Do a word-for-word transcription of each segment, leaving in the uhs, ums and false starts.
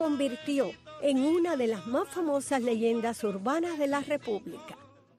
convirtió en una de las más famosas leyendas urbanas de la República.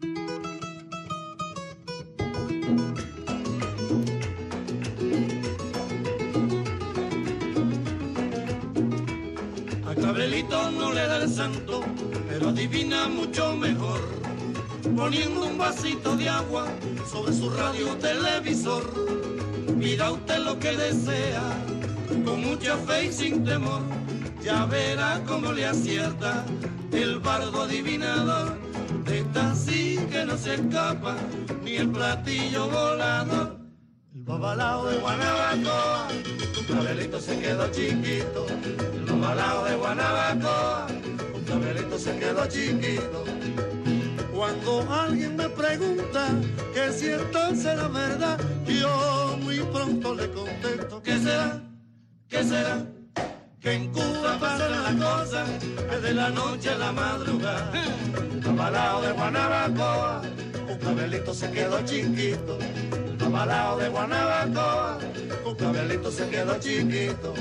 A Clavelito no le da el santo, pero adivina mucho mejor, poniendo un vasito de agua sobre su radio televisor. Pida usted lo que desea, con mucha fe y sin temor, ya verá cómo le acierta el bardo adivinador. De esta sí que no se escapa ni el platillo volador. El babalao de Guanabacoa, un Clavelito se quedó chiquito. El babalao de Guanabacoa, un Clavelito se quedó chiquito. Cuando alguien me pregunta que si esto será verdad, yo muy pronto le contesto: ¿qué será? ¿Qué será? Que en Cuba pasan las cosas que de la noche a la madrugada. El babalao de Guanabacoa, un Clavelito se quedó chiquito. El babalao de Guanabacoa, un Clavelito se quedó chiquito.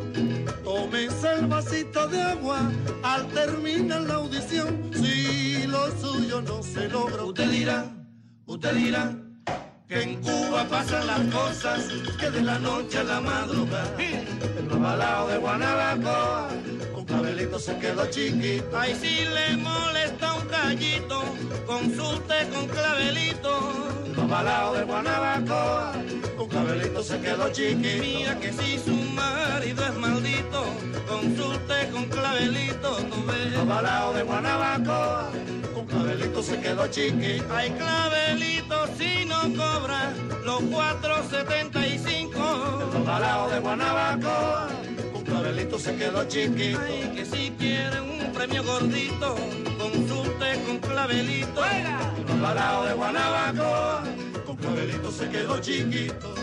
Tómese el vasito de agua al terminar la audición. Si lo suyo no se logra, usted dirá, usted dirá que en Cuba pasan las cosas que de la noche a la madrugada. El babalao de Guanabacoa, un Clavelito se quedó chiquito. Ay, si le molesta un gallito, consulte con Clavelito. El babalao de Guanabacoa, un Clavelito se quedó chiquito. Mira que si su marido es maldito, consulte con Clavelito, tú ves. El babalao de Guanabacoa, un Clavelito se quedó chiquito. Ay, Clavelito, si no cobra los cuatro setenta y cinco. El babalao de Guanabacoa, un Clavelito se quedó chiquito. Ay, que si quiere un premio gordito, consulte con Clavelito. ¡Fuera! El babalao de Guanabacoa, un Clavelito se quedó chiquito.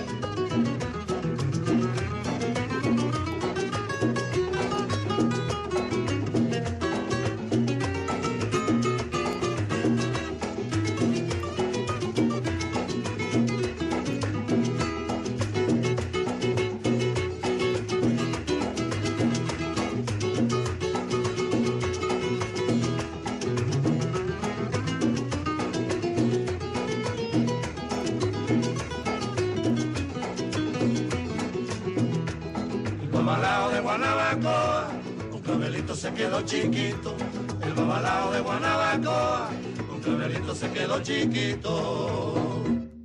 Guanabacoa, un Clavelito se quedó chiquito. El babalao de Guanabacoa, un Clavelito se quedó chiquito.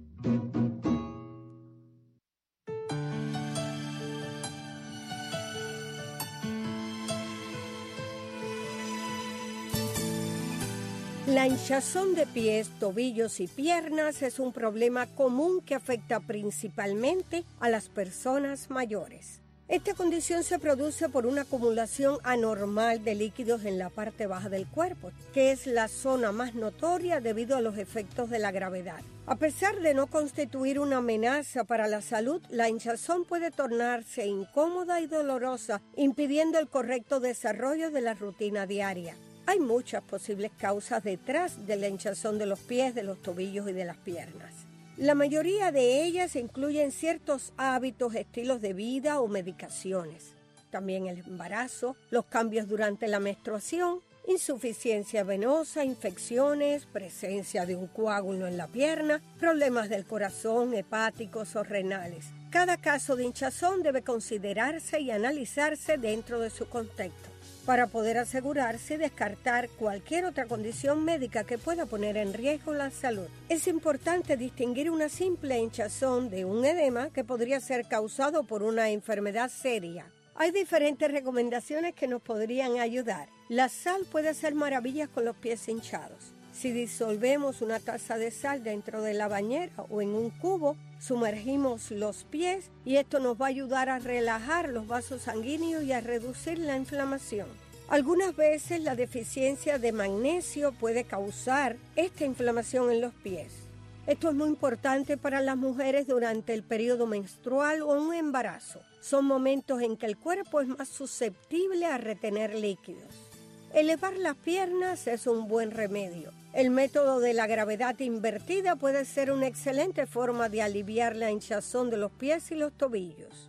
La hinchazón de pies, tobillos y piernas es un problema común que afecta principalmente a las personas mayores. Esta condición se produce por una acumulación anormal de líquidos en la parte baja del cuerpo, que es la zona más notoria debido a los efectos de la gravedad. A pesar de no constituir una amenaza para la salud, la hinchazón puede tornarse incómoda y dolorosa, impidiendo el correcto desarrollo de la rutina diaria. Hay muchas posibles causas detrás de la hinchazón de los pies, de los tobillos y de las piernas. La mayoría de ellas incluyen ciertos hábitos, estilos de vida o medicaciones. También el embarazo, los cambios durante la menstruación, insuficiencia venosa, infecciones, presencia de un coágulo en la pierna, problemas del corazón, hepáticos o renales. Cada caso de hinchazón debe considerarse y analizarse dentro de su contexto, para poder asegurarse y descartar cualquier otra condición médica que pueda poner en riesgo la salud. Es importante distinguir una simple hinchazón de un edema que podría ser causado por una enfermedad seria. Hay diferentes recomendaciones que nos podrían ayudar. La sal puede hacer maravillas con los pies hinchados. Si disolvemos una taza de sal dentro de la bañera o en un cubo, sumergimos los pies y esto nos va a ayudar a relajar los vasos sanguíneos y a reducir la inflamación. Algunas veces la deficiencia de magnesio puede causar esta inflamación en los pies. Esto es muy importante para las mujeres durante el periodo menstrual o un embarazo. Son momentos en que el cuerpo es más susceptible a retener líquidos. Elevar las piernas es un buen remedio. El método de la gravedad invertida puede ser una excelente forma de aliviar la hinchazón de los pies y los tobillos.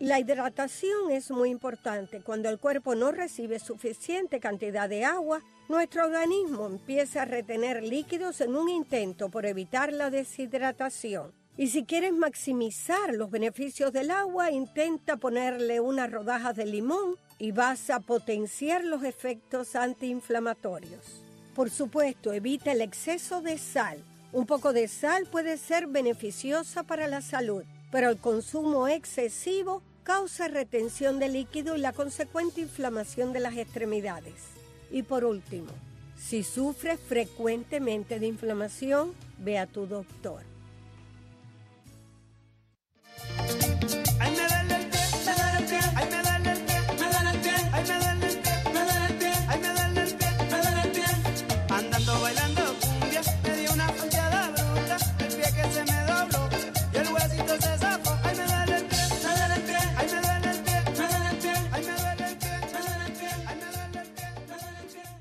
La hidratación es muy importante. Cuando el cuerpo no recibe suficiente cantidad de agua, nuestro organismo empieza a retener líquidos en un intento por evitar la deshidratación. Y si quieres maximizar los beneficios del agua, intenta ponerle unas rodajas de limón y vas a potenciar los efectos antiinflamatorios. Por supuesto, evita el exceso de sal. Un poco de sal puede ser beneficiosa para la salud, pero el consumo excesivo causa retención de líquido y la consecuente inflamación de las extremidades. Y por último, si sufres frecuentemente de inflamación, ve a tu doctor. Ay, me duele el pie, me duele el pie, ay, me duele el pie, me duele el pie, ay, me duele el pie, me duele el pie, ay, me duele el pie, me duele el pie. Andando bailando cumbia, me dio una falteada bruta, el pie que se me dobló y el huesito se zafó. Ay, me duele el pie, me duele el pie, ay, me duele el pie, me duele el pie, ay, me duele el pie, me duele el pie, ay, me duele el pie, me duele el pie.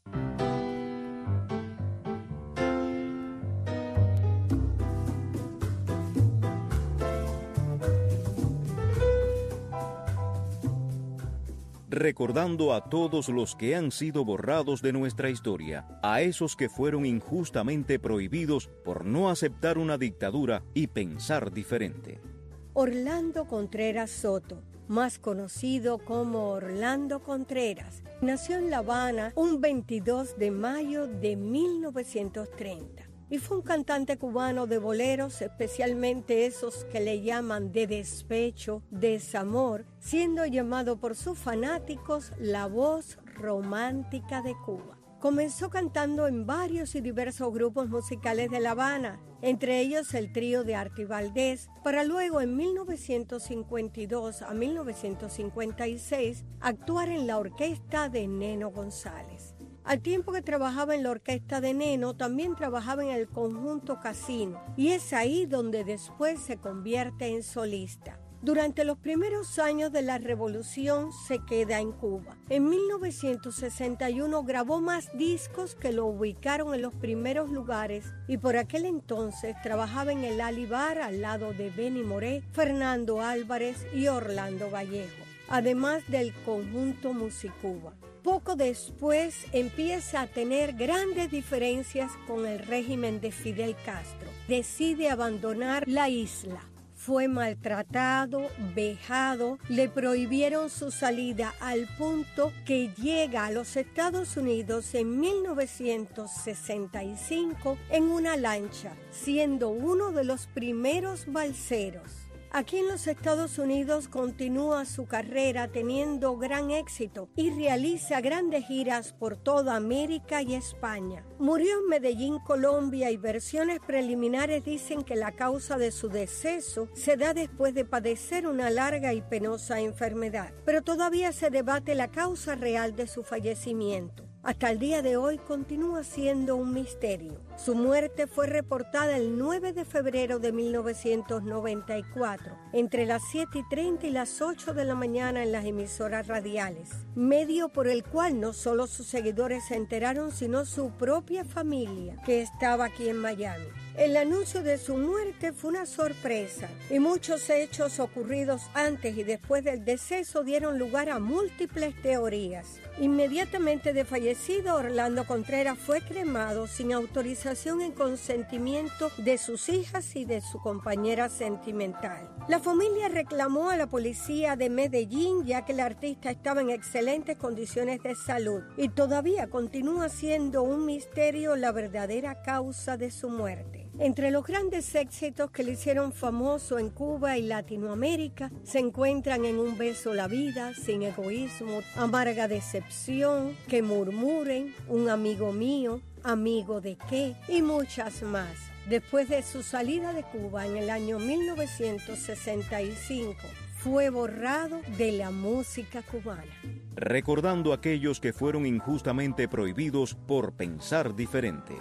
Recordando a todos los que han sido borrados de nuestra historia, a esos que fueron injustamente prohibidos por no aceptar una dictadura y pensar diferente. Orlando Contreras Soto, más conocido como Orlando Contreras, nació en La Habana un veintidós de mayo de mil novecientos treinta. Y fue un cantante cubano de boleros, especialmente esos que le llaman de despecho, desamor, siendo llamado por sus fanáticos la voz romántica de Cuba. Comenzó cantando en varios y diversos grupos musicales de La Habana, entre ellos el trío de Arty Valdés, para luego en mil novecientos cincuenta y dos a mil novecientos cincuenta y seis actuar en la orquesta de Neno González. Al tiempo que trabajaba en la orquesta de Neno, también trabajaba en el conjunto Casino, y es ahí donde después se convierte en solista. Durante los primeros años de la revolución se queda en Cuba. En mil novecientos sesenta y uno grabó más discos que lo ubicaron en los primeros lugares y por aquel entonces trabajaba en el Ali Bar al lado de Benny Moré, Fernando Álvarez y Orlando Vallejo, además del conjunto Musicuba. Poco después empieza a tener grandes diferencias con el régimen de Fidel Castro. Decide abandonar la isla. Fue maltratado, vejado, le prohibieron su salida al punto que llega a los Estados Unidos en mil novecientos sesenta y cinco en una lancha, siendo uno de los primeros balseros. Aquí en los Estados Unidos continúa su carrera teniendo gran éxito y realiza grandes giras por toda América y España. Murió en Medellín, Colombia, y versiones preliminares dicen que la causa de su deceso se da después de padecer una larga y penosa enfermedad, pero todavía se debate la causa real de su fallecimiento. Hasta el día de hoy continúa siendo un misterio. Su muerte fue reportada el nueve de febrero de mil novecientos noventa y cuatro, entre las siete y treinta y las ocho de la mañana en las emisoras radiales, medio por el cual no solo sus seguidores se enteraron, sino su propia familia, que estaba aquí en Miami. El anuncio de su muerte fue una sorpresa y muchos hechos ocurridos antes y después del deceso dieron lugar a múltiples teorías. Inmediatamente de fallecido, Orlando Contreras fue cremado sin autorización y consentimiento de sus hijas y de su compañera sentimental. La familia reclamó a la policía de Medellín ya que el artista estaba en excelentes condiciones de salud y todavía continúa siendo un misterio la verdadera causa de su muerte. Entre los grandes éxitos que le hicieron famoso en Cuba y Latinoamérica se encuentran En un beso la vida, Sin egoísmo, Amarga decepción, Que murmuren, Un amigo mío, Amigo de qué y muchas más. Después de su salida de Cuba en el año mil novecientos sesenta y cinco, fue borrado de la música cubana. Recordando a aquellos que fueron injustamente prohibidos por pensar diferente.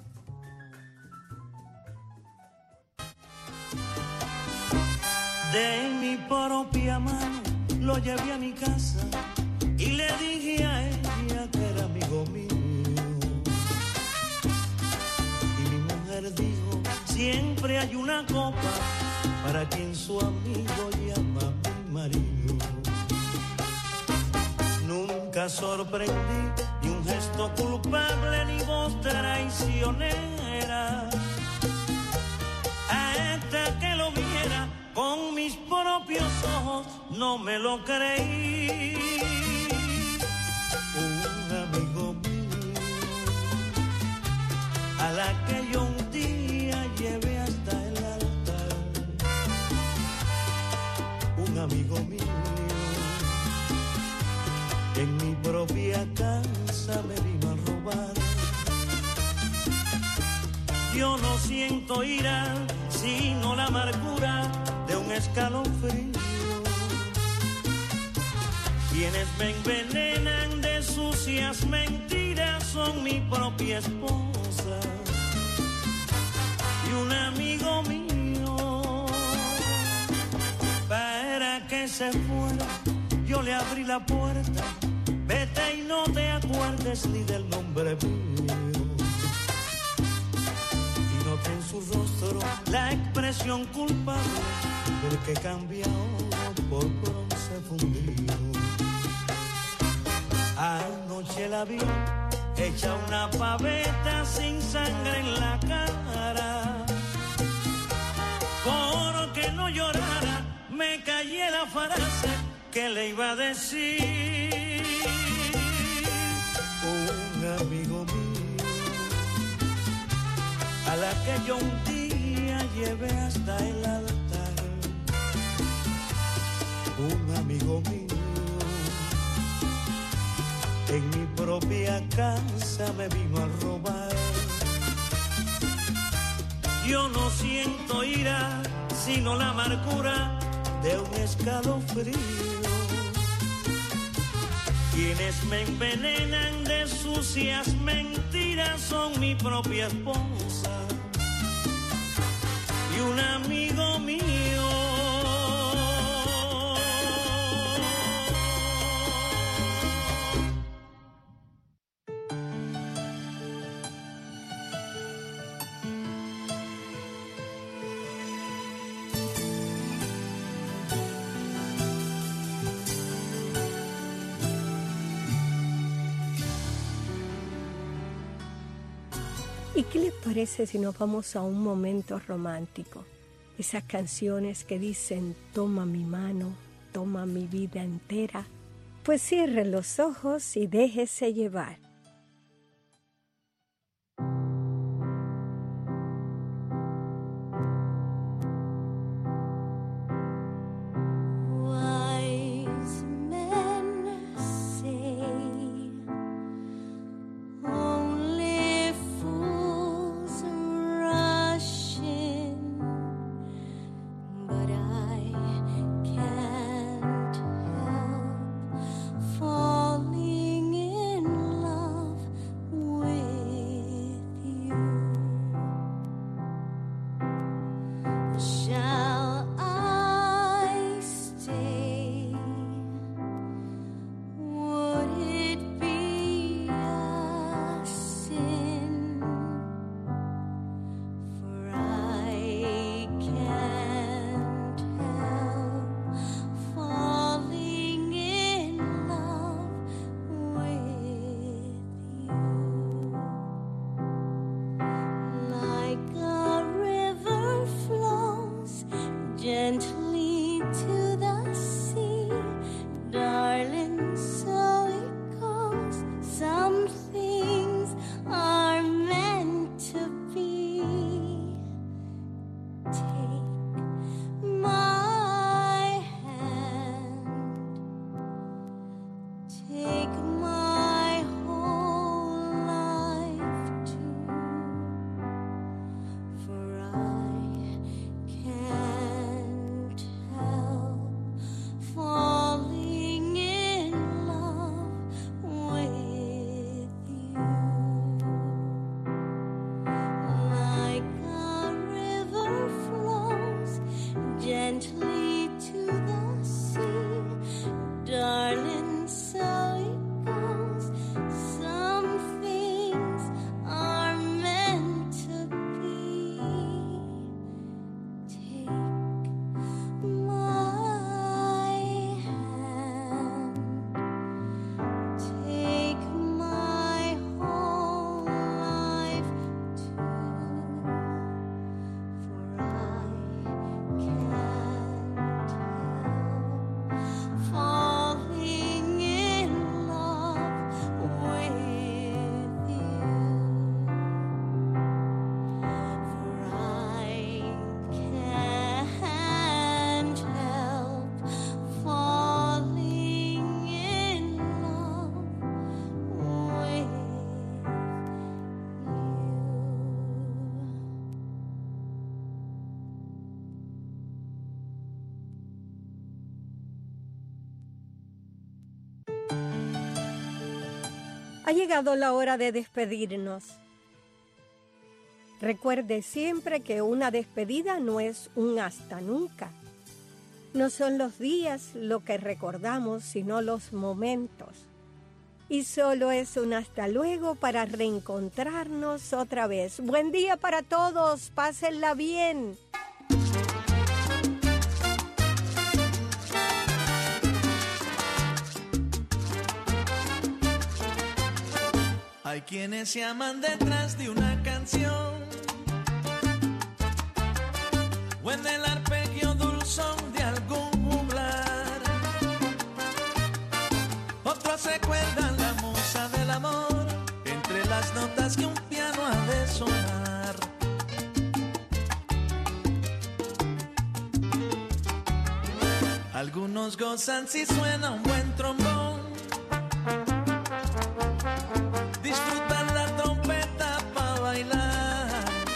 De mi propia mano lo llevé a mi casa y le dije a ella que era amigo mío. Y mi mujer dijo, siempre hay una copa para quien su amigo llama marino. Nunca sorprendí ni un gesto culpable ni voz traicionera. Hasta que lo viera con mis propios ojos no me lo creí. Un amigo mío a la que yo un día llevé hasta el altar. Un amigo mío en mi propia casa me vino a robar. Yo no siento ira, sino la amargura de un escalofrío. Quienes me envenenan de sucias mentiras son mi propia esposa y un amigo mío. Para que se fuera, yo le abrí la puerta. Vete y no te acuerdes ni del nombre mío. Y noté en su rostro la expresión culpable del que cambia oro por bronce fundido. Anoche la vi hecha una paveta sin sangre en la cara. Porque no llorara, me callé la frase que le iba a decir. Un amigo mío a la que yo un día llevé hasta el altar. Un amigo mío en mi propia casa me vino a robar. Yo no siento ira, sino la amargura de un escalofrío. Quienes me envenenan de sucias mentiras son mi propia esposa y un amigo mío. ¿Y qué les parece si nos vamos a un momento romántico? Esas canciones que dicen, toma mi mano, toma mi vida entera. Pues cierre los ojos y déjese llevar. Falling in love. Ha llegado la hora de despedirnos. Recuerde siempre que una despedida no es un hasta nunca. No son los días lo que recordamos, sino los momentos. Y solo es un hasta luego para reencontrarnos otra vez. Buen día para todos, pásenla bien. Hay quienes se aman detrás de una canción o en el arpegio dulzón de algún juglar. Otros se cuelgan la musa del amor entre las notas que un piano ha de sonar. Algunos gozan si suena un buen trombón, disfrutan la trompeta para bailar.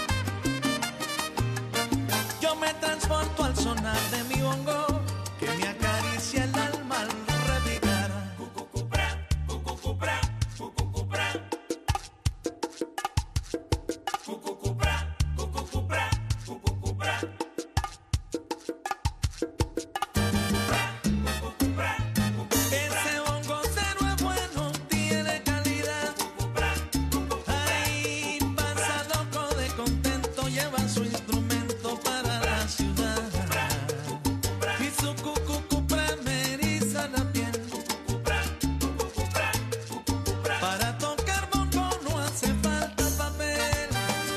Yo me transporto al sonar de mi bongo, que me acaricia el alma al repicar. Cucucupra, cucucupra, cucucupra. Cucucupra, cucucupra, cucucupra. Ese bongo cero es bueno, tiene calidad. Ahí pasa loco de contento, lleva su instrumento para la ciudad. Y su cucucupra me eriza la piel. Para tocar bongo no hace falta papel.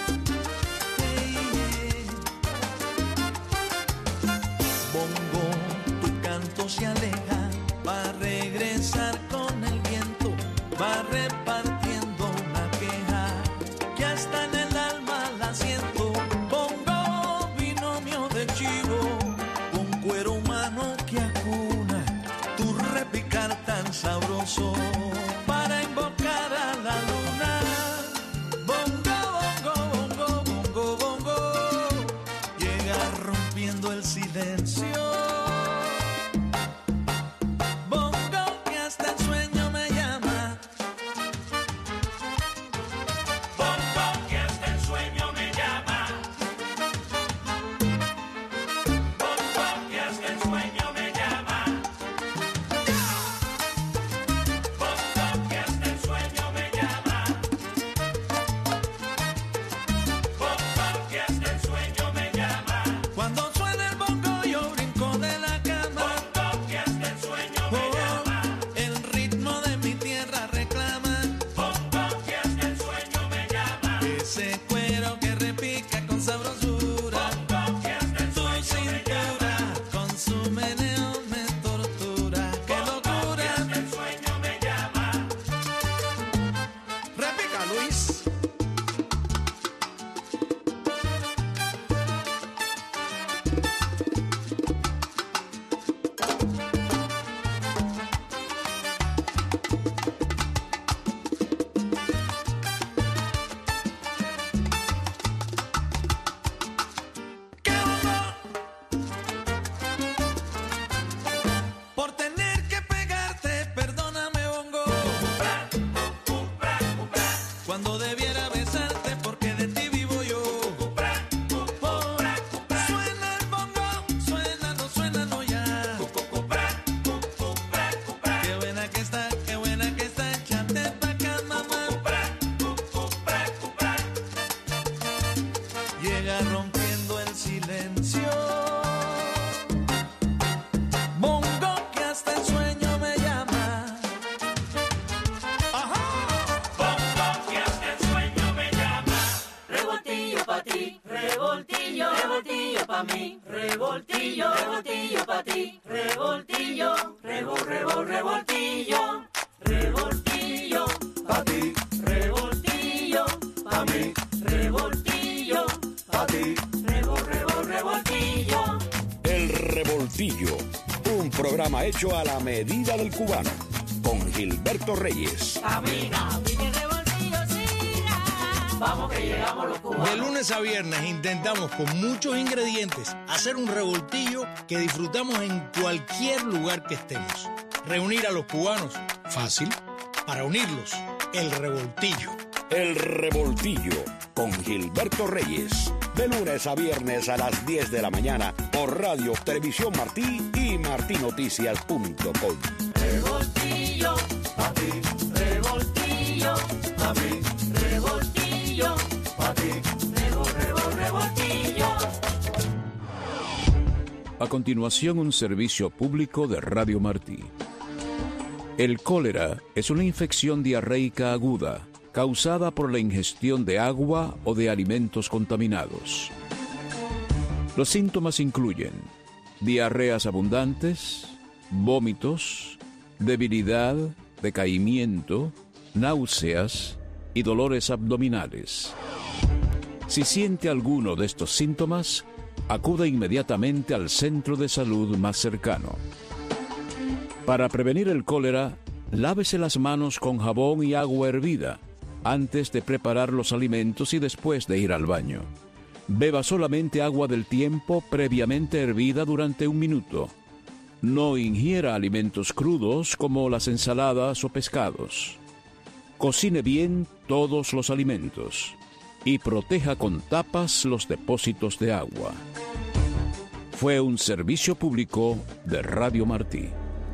Hey, bongo, tu canto se aleja, va a regresar con el viento, va repartiendo una queja que hasta en el alma la siento. Bongo, binomio de chivo, con cuero humano que acuna tu repicar tan sabroso para invocar a la luna. Bongo, bongo, bongo, bongo, bongo, llega rompiendo el silencio. Bongo, que hasta el sueño me llama. Bongo, que hasta el sueño me llama. Bongo, que hasta el sueño me llama. Bongo, que hasta el sueño me llama. Bongo, que hasta el sueño me llama. Cuando suena el bongo yo brinco de la cama. Bongo, que hasta el sueño me llama. El ritmo de mi tierra reclama. Bongo, que hasta el sueño me llama. Ese cuero que repica con sabrosura. Bongo, que hasta el sueño me llama. Con su meneo me tortura. ¡Qué locura! Que hasta el sueño me llama. Repica, Luis. ¡Qué bongo! Por tener que pegarte, perdóname, bongo. Cuando debiera besarte, porque de ti vivo yo. Suena el bongo, suénalo, suénalo ya. Qué buena que está, qué buena que está, échate pa' acá, mamá. Llega rompiendo el silencio. Bongo, que hasta el sueño me llama. Ajá. Bongo, que hasta el sueño me llama. Revoltillo pa' ti, revoltillo, revoltillo pa' mí, revoltillo, revoltillo pa' ti, revoltillo, revol, revol, revoltillo, revoltillo pa' ti, revoltillo pa' mí, revoltillo pa' ti, revol, revol, revoltillo. El Revoltillo, un programa hecho a la medida del cubano, con Gilberto Reyes. Camina, vine revoltillo, siga. Vamos que llegamos los cubanos. De lunes a viernes intentamos con muchos ingredientes hacer un revoltillo que disfrutamos en cualquier lugar que estemos. Reunir a los cubanos, fácil. Para unirlos, El Revoltillo. El Revoltillo con Gilberto Reyes. De lunes a viernes a las diez de la mañana por Radio Televisión Martí y martí noticias punto com. Revoltillo, papi, revoltillo, papi, revoltillo, papi, revol, revol, revoltillo. A continuación, un servicio público de Radio Martí. El cólera es una infección diarreica aguda causada por la ingestión de agua o de alimentos contaminados. Los síntomas incluyen diarreas abundantes, vómitos, debilidad, decaimiento, náuseas y dolores abdominales. Si siente alguno de estos síntomas, acuda inmediatamente al centro de salud más cercano. Para prevenir el cólera, lávese las manos con jabón y agua hervida antes de preparar los alimentos y después de ir al baño. Beba solamente agua del tiempo previamente hervida durante un minuto. No ingiera alimentos crudos como las ensaladas o pescados. Cocine bien todos los alimentos y proteja con tapas los depósitos de agua. Fue un servicio público de Radio Martí.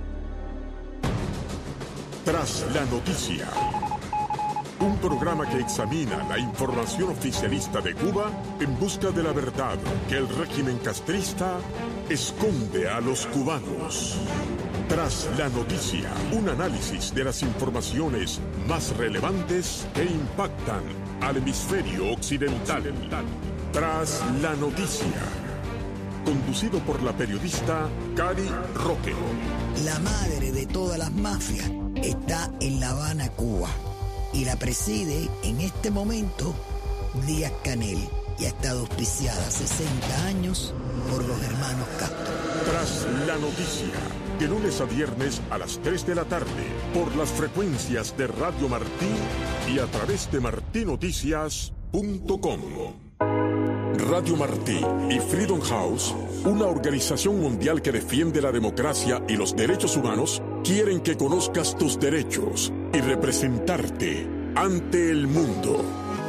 Tras la noticia, un programa que examina la información oficialista de Cuba en busca de la verdad que el régimen castrista esconde a los cubanos. Tras la noticia, un análisis de las informaciones más relevantes que impactan al hemisferio occidental. Tras la noticia, conducido por la periodista Cari Roque. La madre de todas las mafias está en La Habana, Cuba, y la preside en este momento Díaz-Canel, y ha estado auspiciada sesenta años por los hermanos Castro. Tras la noticia, de lunes a viernes a las tres de la tarde, por las frecuencias de Radio Martí y a través de martí noticias punto com. Radio Martí y Freedom House, una organización mundial que defiende la democracia y los derechos humanos, quieren que conozcas tus derechos y representarte ante el mundo.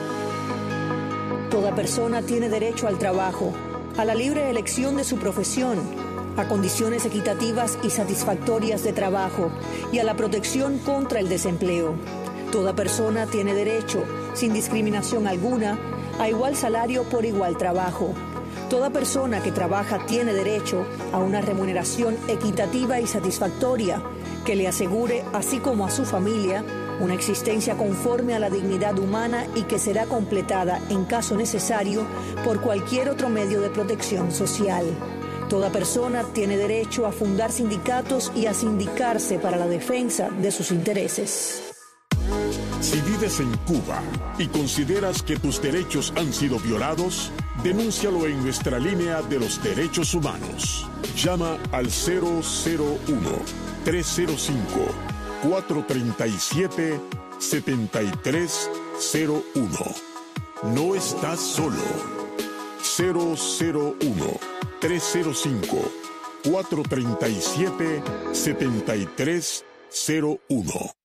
Toda persona tiene derecho al trabajo, a la libre elección de su profesión, a condiciones equitativas y satisfactorias de trabajo y a la protección contra el desempleo. Toda persona tiene derecho, sin discriminación alguna, a igual salario por igual trabajo. Toda persona que trabaja tiene derecho a una remuneración equitativa y satisfactoria que le asegure, así como a su familia, una existencia conforme a la dignidad humana y que será completada, en caso necesario, por cualquier otro medio de protección social. Toda persona tiene derecho a fundar sindicatos y a sindicarse para la defensa de sus intereses. Si vives en Cuba y consideras que tus derechos han sido violados, denúncialo en nuestra línea de los derechos humanos. Llama al cero cero uno, tres cero cinco, cuatro tres siete, siete tres cero uno. No estás solo. cero cero uno, tres cero cinco, cuatro tres siete, siete tres cero uno.